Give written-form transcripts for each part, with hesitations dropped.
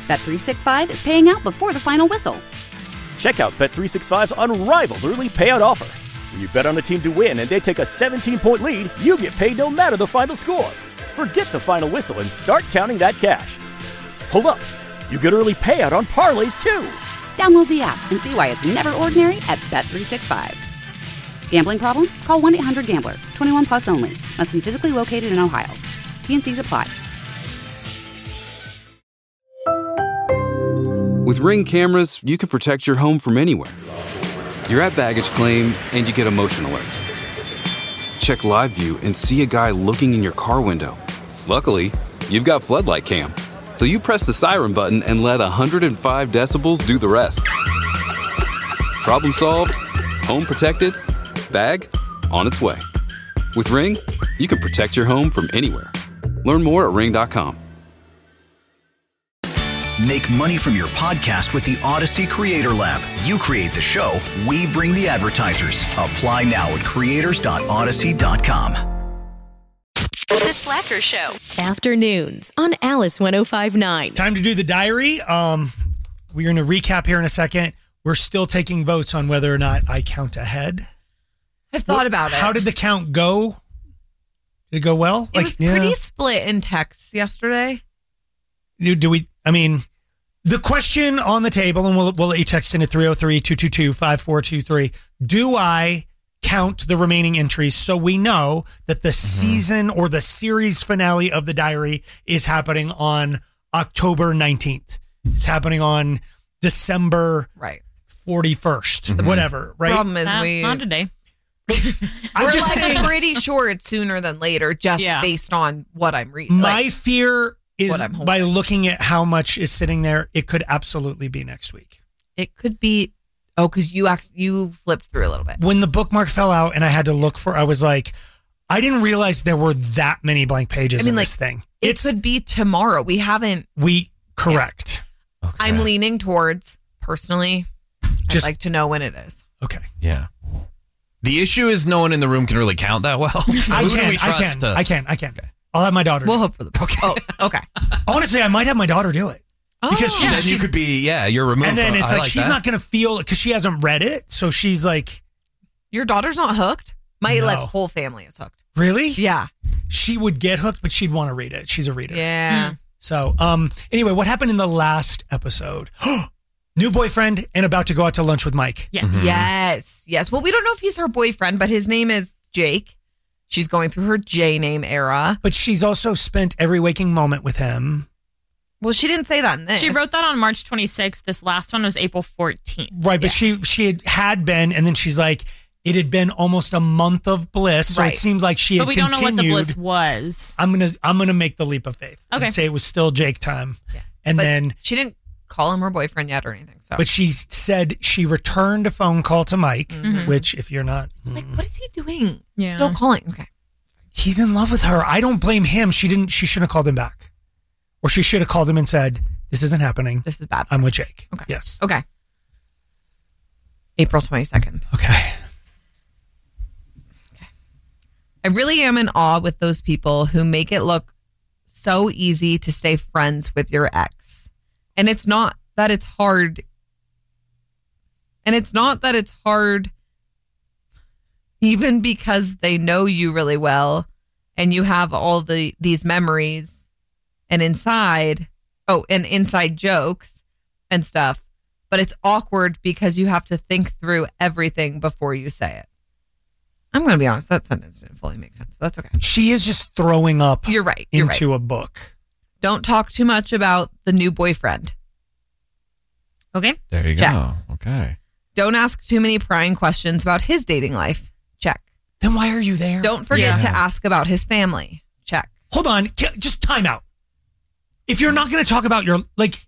Bet365 is paying out before the final whistle. Check out Bet365's unrivaled early payout offer. When you bet on a team to win and they take a 17-point lead, you get paid no matter the final score. Forget the final whistle and start counting that cash. Hold up. You get early payout on parlays, too. Download the app and see why it's never ordinary at Bet365. Gambling problem? Call 1-800-GAMBLER. 21 plus only. Must be physically located in Ohio. T&Cs apply. With Ring cameras, you can protect your home from anywhere. You're at baggage claim and you get a motion alert. Check live view and see a guy looking in your car window. Luckily, you've got Floodlight Cam. So you press the siren button and let 105 decibels do the rest. Problem solved, home protected, bag on its way. With Ring, you can protect your home from anywhere. Learn more at ring.com. Make money from your podcast with the Odyssey Creator Lab. You create the show, we bring the advertisers. Apply now at creators.odyssey.com. The Slacker Show. Afternoons on Alice 105.9. Time to do the diary. We're going to recap here in a second. We're still taking votes on whether or not I count ahead. I've thought about it. How did the count go? Did it go well? It was pretty split in texts yesterday. Do we? I mean, the question on the table, and we'll let you text in at 303-222-5423. Do I count the remaining entries so we know that the season or the series finale of the diary is happening on October 19th? It's happening on December 41st, whatever, right? Problem is not today. I'm just saying, pretty sure it's sooner than later, just based on what I'm reading. My fear is by looking at how much is sitting there, it could absolutely be next week. It could be. Oh, because you flipped through a little bit. When the bookmark fell out and I had to look for, I was like, I didn't realize there were that many blank pages in this thing. It could be tomorrow. We haven't. Correct. Yeah. Okay. I'm leaning towards, personally, I'd like to know when it is. Okay. Yeah. The issue is no one in the room can really count that well. So I can. Okay. I'll have my daughter. We'll hope for the best. Okay. Honestly, I might have my daughter do it. Because then you could be, you're removed. And then from, it's I like she's not going to feel it because she hasn't read it. So she's like, your daughter's not hooked? My whole family is hooked. Really? Yeah. She would get hooked, but she'd want to read it. She's a reader. Yeah. So anyway, what happened in the last episode? New boyfriend and about to go out to lunch with Mike. Yeah. Yes. Well, we don't know if he's her boyfriend, but his name is Jake. She's going through her J name era. But she's also spent every waking moment with him. Well, she didn't say that in this. She wrote that on March 26th. This last one was April 14th. Right, but she had been, and then she's like, it had been almost a month of bliss, so it seems like she had continued. But we don't know what the bliss was. I'm gonna make the leap of faith. Okay. And say it was still Jake time. Yeah. And but then she didn't call him her boyfriend yet or anything. So, but she said she returned a phone call to Mike, which if you're not like, what is he doing? Yeah. Still calling. Okay. He's in love with her. I don't blame him. She shouldn't have called him back. Or she should have called him and said, this isn't happening. This is bad. I'm with Jake. Okay. Yes. Okay. April 22nd. Okay. I really am in awe with those people who make it look so easy to stay friends with your ex. And it's not that it's hard. And it's not that it's hard even because they know you really well and you have all these memories and inside jokes and stuff. But it's awkward because you have to think through everything before you say it. I'm going to be honest, that sentence didn't fully make sense. But that's okay. She is just throwing up You're right. into a book. Don't talk too much about the new boyfriend. Okay? There you go. Okay. Don't ask too many prying questions about his dating life. Check. Then why are you there? Don't forget to ask about his family. Check. Hold on. Just time out. If you're not going to talk about your,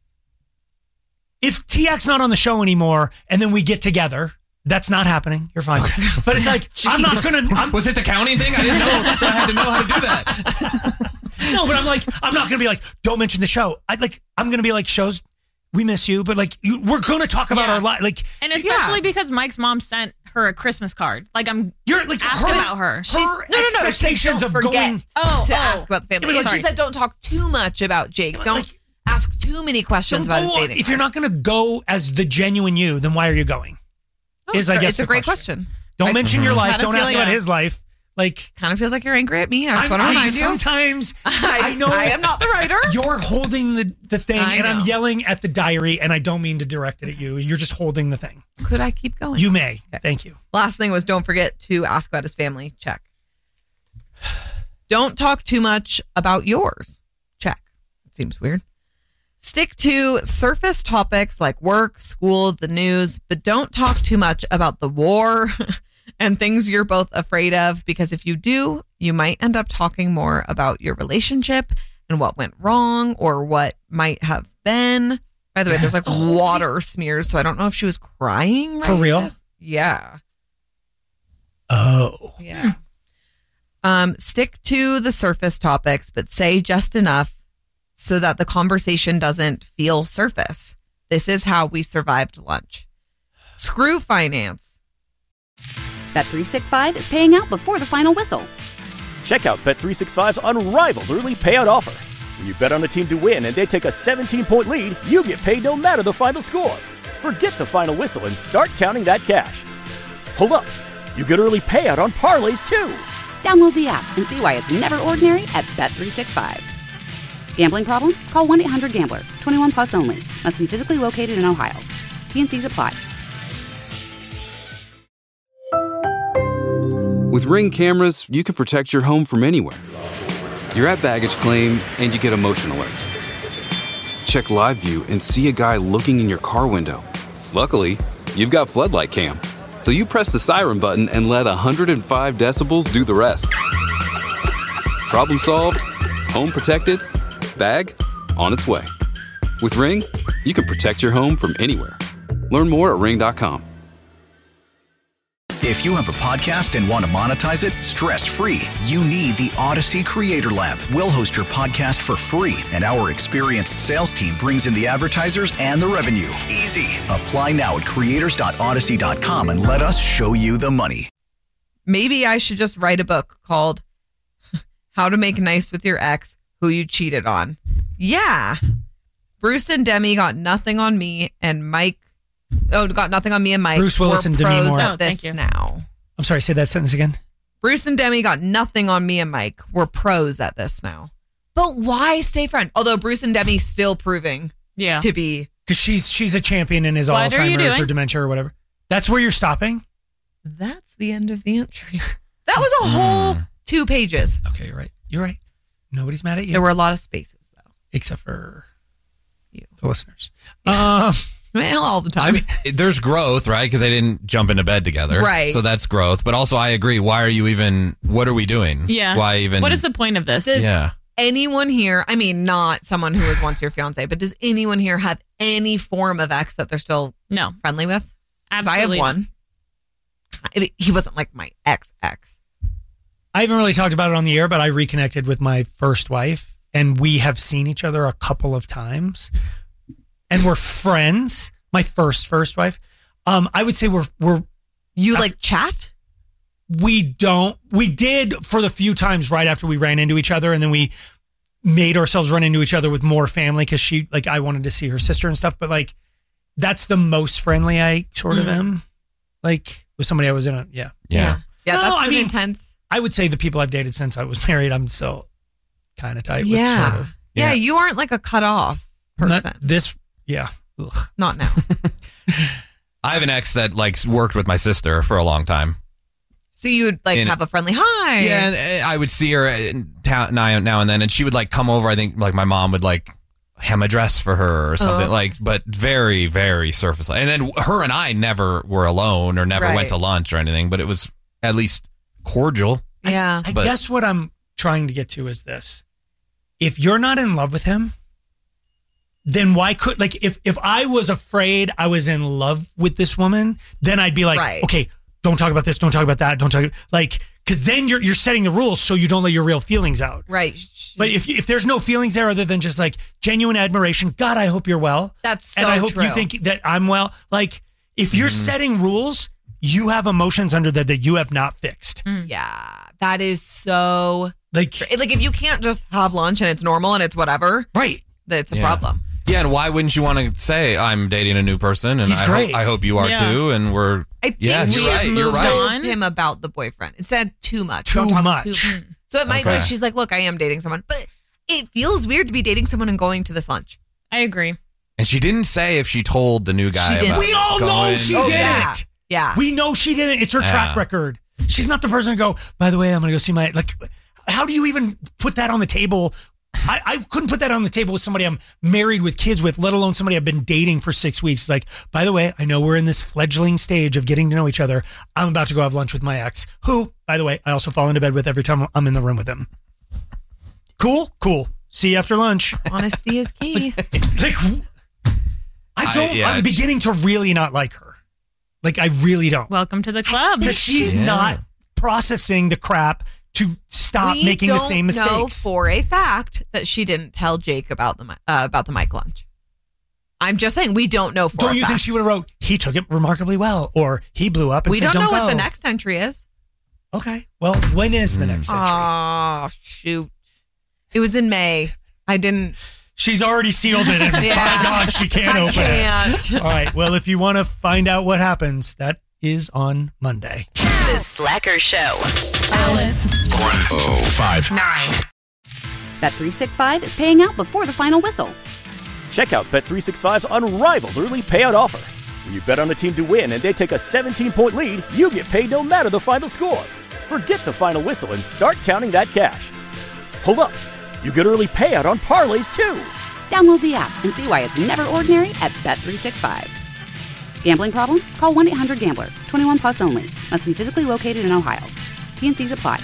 if TX's not on the show anymore and then we get together, that's not happening. You're fine. Okay. But it's like, I'm not going to. Was it the counting thing? I didn't know I had to know how to do that. No, but I'm not going to be like, don't mention the show. I'm going to be like, shows, we miss you, but we're going to talk about our life. And especially because Mike's mom sent her a Christmas card. You're asking about her. Expectations of going to ask about the family. She said don't talk too much about Jake. Don't ask too many questions about his dating. If you're not going to go as the genuine you, then why are you going? It's a great question. Don't mention your life. Don't ask about his life. Like, kind of feels like you're angry at me. I just want to remind you. Sometimes I know I am not the writer. You're holding the thing, and I'm yelling at the diary, and I don't mean to direct it at you. You're just holding the thing. Could I keep going? You may. Okay. Thank you. Last thing was, don't forget to ask about his family. Check. Don't talk too much about yours. Check. It seems weird. Stick to surface topics like work, school, the news, but don't talk too much about the war and things you're both afraid of, because if you do, you might end up talking more about your relationship and what went wrong or what might have been. By the way, there's like water smears, so I don't know if she was crying. For real? Yeah. Oh. Yeah. Stick to the surface topics, but say just enough so that the conversation doesn't feel surface. This is how we survived lunch. Screw finance. Bet365 is paying out before the final whistle. Check out Bet365's unrivaled early payout offer. When you bet on a team to win and they take a 17-point lead, you get paid no matter the final score. Forget the final whistle and start counting that cash. Hold up. You get early payout on parlays, too. Download the app and see why it's never ordinary at Bet365. Gambling problem? Call 1-800-GAMBLER. 21 plus only. Must be physically located in Ohio. T&Cs apply. With Ring cameras, you can protect your home from anywhere. You're at baggage claim and you get a motion alert. Check live view and see a guy looking in your car window. Luckily, you've got floodlight cam. So you press the siren button and let 105 decibels do the rest. Problem solved. Home protected. Bag on its way. With Ring, you can protect your home from anywhere. Learn more at ring.com. If you have a podcast and want to monetize it stress-free, you need the Odyssey Creator Lab. We'll host your podcast for free, and our experienced sales team brings in the advertisers and the revenue. Easy. Apply now at creators.odyssey.com and let us show you the money. Maybe I should just write a book called How to Make Nice with Your Ex Who You Cheated On. Yeah. Bruce and Demi got nothing on me, and Mike. Oh, got nothing on me and Mike. Bruce Willis and Demi Moore. Thank you. Now. I'm sorry, say that sentence again. Bruce and Demi got nothing on me and Mike. We're pros at this now. But why stay friends? Although Bruce and Demi still proving to be. Because she's a champion in his Alzheimer's or dementia or whatever. That's where you're stopping? That's the end of the entry. That was a whole 2 pages. Okay, you're right. You're right. Nobody's mad at you. There were a lot of spaces, though. Except for you, the listeners. Well, all the time. I mean, there's growth, right? Because they didn't jump into bed together. Right. So that's growth. But also, I agree. Why are you even, what are we doing? Yeah. Why even? What is the point of this? Does anyone here, I mean, not someone who was once your fiance, but does anyone here have any form of ex that they're still friendly with? Absolutely. I have one. He wasn't like my ex. I haven't really talked about it on the air, but I reconnected with my first wife, and we have seen each other a couple of times. And we're friends. My first wife. I would say we're. You like chat? We don't. We did for the few times right after we ran into each other, and then we made ourselves run into each other with more family because I wanted to see her sister and stuff. But like, that's the most friendly I sort of am. Like with somebody I was in a Yeah. No, that's intense. I would say the people I've dated since I was married, I'm still kind of tight with. Yeah. Sort of. Yeah, you aren't like a cut off person. Not this. Yeah. Ugh. Not now. I have an ex that worked with my sister for a long time. So you'd have a friendly hi. Yeah, and I would see her now and then, and she would come over. I think my mom would hem a dress for her or something but very, very surface. And then her and I never were alone or never went to lunch or anything, but it was at least cordial. Yeah. I guess what I'm trying to get to is this. If you're not in love with him, then why could if I was afraid I was in love with this woman, then I'd be like, okay, don't talk about this, don't talk about that, don't talk because then you're setting the rules so you don't let your real feelings out. Right. But if there's no feelings there other than just genuine admiration, God, I hope you're well. That's so and I hope true. you think that I'm well. If you're setting rules, you have emotions under that you have not fixed. Yeah, that is so if you can't just have lunch and it's normal and it's whatever, right? That's a problem. Yeah, and why wouldn't you want to say I'm dating a new person, and He's great. I hope you are too, and we're I think you're right. You're right. Him about the boyfriend. It said too much. Don't talk too much. So it might be she's like, look, I am dating someone, but it feels weird to be dating someone and going to this lunch. I agree. And she didn't say if she told the new guy. About we all know she didn't. Yeah. We know she didn't. It's her track record. She's not the person to go, by the way, I'm going to go see my, like, how do you even put that on the table? I couldn't put that on the table with somebody I'm married with kids with, let alone somebody I've been dating for 6 weeks. Like, by the way, I know we're in this fledgling stage of getting to know each other. I'm about to go have lunch with my ex, who, by the way, I also fall into bed with every time I'm in the room with him. Cool? Cool. See you after lunch. Honesty is key. Like, I'm beginning to really not like her. Like, I really don't. Welcome to the club. Because she's not processing the crap to stop making the same mistakes. We know for a fact that she didn't tell Jake about the Mike lunch. I'm just saying, we don't know for a fact. Don't you think she would have wrote, he took it remarkably well, or he blew up and we said, don't know go. what the next entry is. Okay. Well, when is the next entry? Oh, shoot. It was in May. I didn't... She's already sealed it, and by God, she can't open it. All right. Well, if you want to find out what happens, that is on Monday. The Slacker Show. Alice. 1059. Bet365 is paying out before the final whistle. Check out Bet365's unrivaled early payout offer. When you bet on a team to win and they take a 17-point lead, you get paid no matter the final score. Forget the final whistle and start counting that cash. Hold up. You get early payout on parlays, too. Download the app and see why it's never ordinary at Bet365. Gambling problem? Call 1-800-GAMBLER. 21 plus only. Must be physically located in Ohio. T&Cs apply.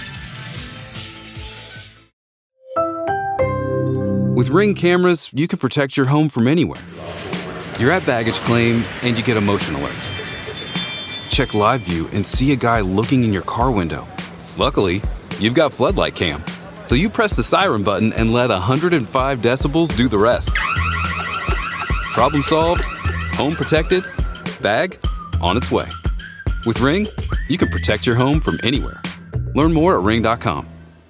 With Ring cameras, you can protect your home from anywhere. You're at baggage claim and you get a motion alert. Check live view and see a guy looking in your car window. Luckily, you've got Floodlight Cam. So you press the siren button and let 105 decibels do the rest. Problem solved, home protected, bag on its way. With Ring, you can protect your home from anywhere. Learn more at ring.com.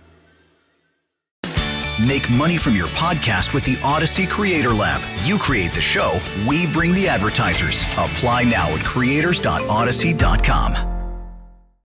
Make money from your podcast with the Odyssey Creator Lab. You create the show, we bring the advertisers. Apply now at creators.odyssey.com.